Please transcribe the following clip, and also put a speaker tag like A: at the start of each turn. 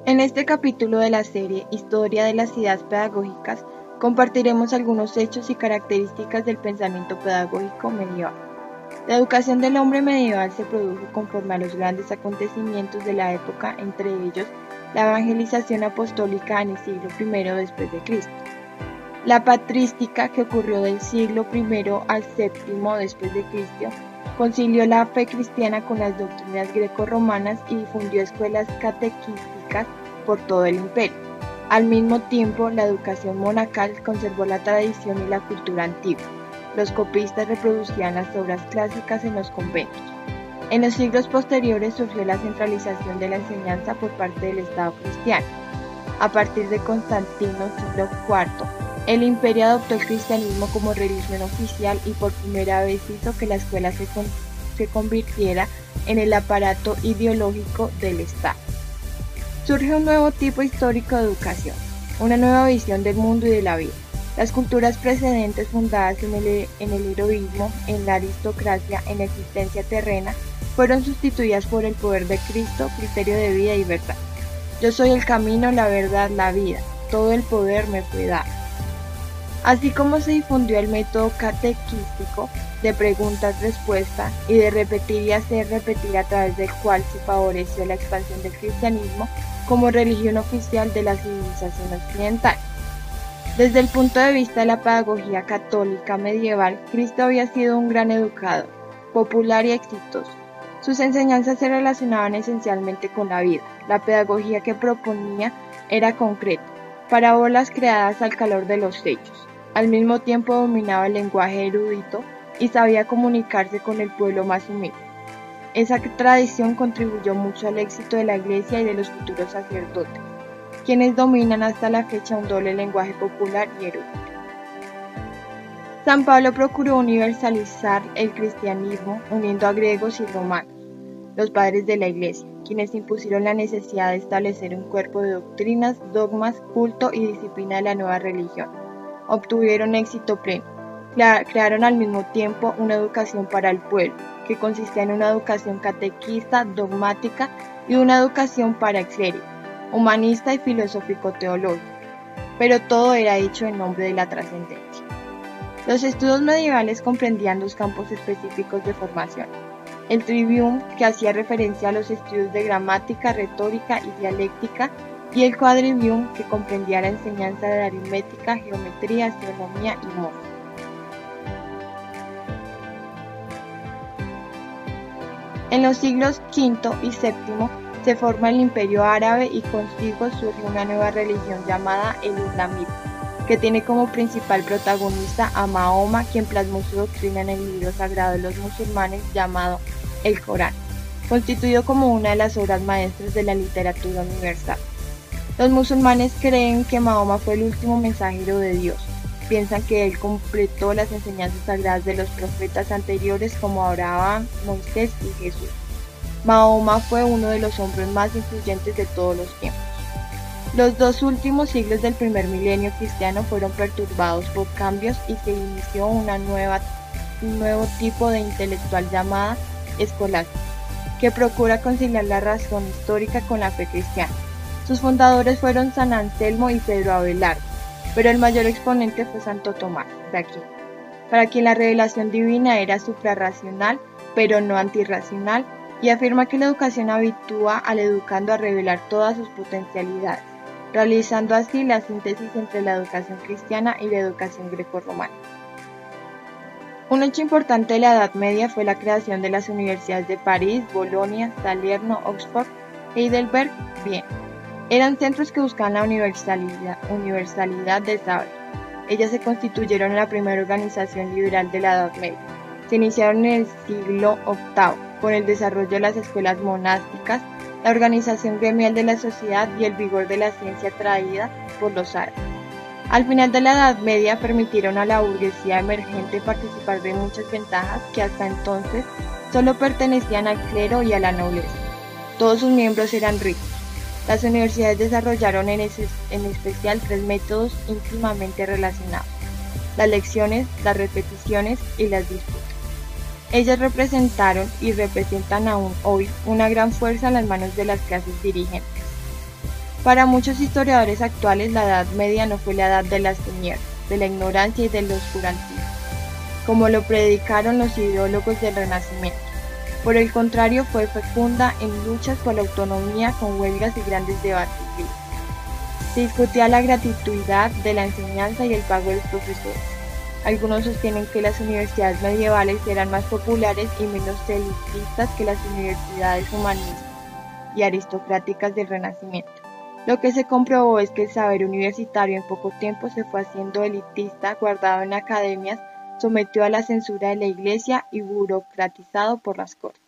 A: En este capítulo de la serie Historia de las ideas pedagógicas, compartiremos algunos hechos y características del pensamiento pedagógico medieval. La educación del hombre medieval se produjo conforme a los grandes acontecimientos de la época, entre ellos la evangelización apostólica en el siglo I después de Cristo. La patrística, que ocurrió del siglo I al VII después de Cristo, concilió la fe cristiana con las doctrinas greco-romanas y difundió escuelas catequísticas por todo el imperio. Al mismo tiempo, la educación monacal conservó la tradición y la cultura antigua. Los copistas reproducían las obras clásicas en los conventos. En los siglos posteriores surgió la centralización de la enseñanza por parte del Estado cristiano. A partir de Constantino, siglo IV, el imperio adoptó el cristianismo como religión oficial y por primera vez hizo que la escuela se convirtiera en el aparato ideológico del Estado. Surge un nuevo tipo histórico de educación, una nueva visión del mundo y de la vida. Las culturas precedentes fundadas en el heroísmo, en la aristocracia, en la existencia terrena, fueron sustituidas por el poder de Cristo, criterio de vida y verdad. Yo soy el camino, la verdad, la vida. Todo el poder me fue dado. Así como se difundió el método catequístico de preguntas-respuestas y de repetir y hacer repetir, a través del cual se favoreció la expansión del cristianismo como religión oficial de la civilización occidental. Desde el punto de vista de la pedagogía católica medieval, Cristo había sido un gran educador, popular y exitoso. Sus enseñanzas se relacionaban esencialmente con la vida. La pedagogía que proponía era concreta, parábolas creadas al calor de los hechos. Al mismo tiempo dominaba el lenguaje erudito y sabía comunicarse con el pueblo más humilde. Esa tradición contribuyó mucho al éxito de la Iglesia y de los futuros sacerdotes, quienes dominan hasta la fecha un doble lenguaje popular y erudito. San Pablo procuró universalizar el cristianismo uniendo a griegos y romanos, los padres de la Iglesia, quienes impusieron la necesidad de establecer un cuerpo de doctrinas, dogmas, culto y disciplina de la nueva religión. Obtuvieron éxito pleno. Crearon al mismo tiempo una educación para el pueblo, que consistía en una educación catequista, dogmática y una educación para el clérigo, humanista y filosófico-teológica. Pero todo era hecho en nombre de la trascendencia. Los estudios medievales comprendían dos campos específicos de formación: el trivium, que hacía referencia a los estudios de gramática, retórica y dialéctica, y el quadrivium, que comprendía la enseñanza de aritmética, geometría, astronomía y música. En los siglos V y VII se forma el Imperio Árabe y consigo surge una nueva religión llamada el islamismo, que tiene como principal protagonista a Mahoma, quien plasmó su doctrina en el libro sagrado de los musulmanes llamado el Corán, constituido como una de las obras maestras de la literatura universal. Los musulmanes creen que Mahoma fue el último mensajero de Dios. Piensan que él completó las enseñanzas sagradas de los profetas anteriores como Abraham, Moisés y Jesús. Mahoma fue uno de los hombres más influyentes de todos los tiempos. Los dos últimos siglos del primer milenio cristiano fueron perturbados por cambios y se inició un nuevo tipo de intelectual llamada escolástica, que procura conciliar la razón histórica con la fe cristiana. Sus fundadores fueron San Anselmo y Pedro Abelardo, pero el mayor exponente fue Santo Tomás de Aquino, para quien la revelación divina era suprarracional, pero no antirracional, y afirma que la educación habitúa al educando a revelar todas sus potencialidades, realizando así la síntesis entre la educación cristiana y la educación grecorromana. Un hecho importante de la Edad Media fue la creación de las universidades de París, Bolonia, Salerno, Oxford, Heidelberg, Viena. Eran centros que buscaban la universalidad del saber. Ellas se constituyeron en la primera organización liberal de la Edad Media. Se iniciaron en el siglo VIII, con el desarrollo de las escuelas monásticas, la organización gremial de la sociedad y el vigor de la ciencia traída por los árabes. Al final de la Edad Media permitieron a la burguesía emergente participar de muchas ventajas que hasta entonces solo pertenecían al clero y a la nobleza. Todos sus miembros eran ricos. Las universidades desarrollaron en especial tres métodos íntimamente relacionados: las lecciones, las repeticiones y las disputas. Ellas representaron y representan aún hoy una gran fuerza en las manos de las clases dirigentes. Para muchos historiadores actuales, la Edad Media no fue la edad de las tinieblas, de la ignorancia y del oscurantismo, como lo predicaron los ideólogos del Renacimiento. Por el contrario, fue fecunda en luchas por la autonomía con huelgas y grandes debates civiles. Se discutía la gratuidad de la enseñanza y el pago de los profesores. Algunos sostienen que las universidades medievales eran más populares y menos elitistas que las universidades humanistas y aristocráticas del Renacimiento. Lo que se comprobó es que el saber universitario en poco tiempo se fue haciendo elitista, guardado en academias, sometido a la censura de la Iglesia y burocratizado por las cortes.